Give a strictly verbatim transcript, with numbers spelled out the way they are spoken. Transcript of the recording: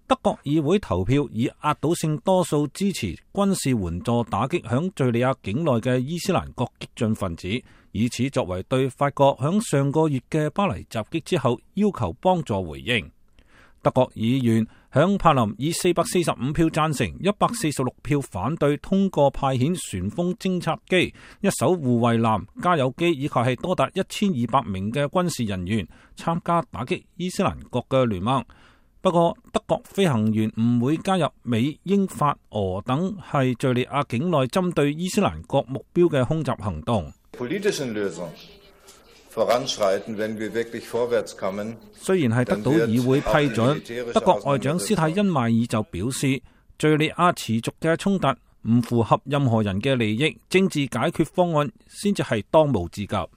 德國議會投票以壓倒性多數支持軍事援助打擊響敘利亞境內嘅伊斯蘭國激進分子，以此作為對法國響上個月嘅巴黎襲擊之後要求幫助回應。德國議員響柏林以四百四十五票贊成、一百四十六票反對通過派遣旋風偵察機、一艘護衛艦、加油機以及係多達一千二百名嘅軍事人員參加打擊伊斯蘭國嘅聯盟。不過，德國飛行員唔會加入美、英、法、俄等係敘利亞境內針對伊斯蘭國目標嘅空襲行動。雖然係得到議會批准，德國外長施泰因邁爾就表示，敘利亞持續嘅衝突唔符合任何人嘅利益，政治解決方案先至係當務之急。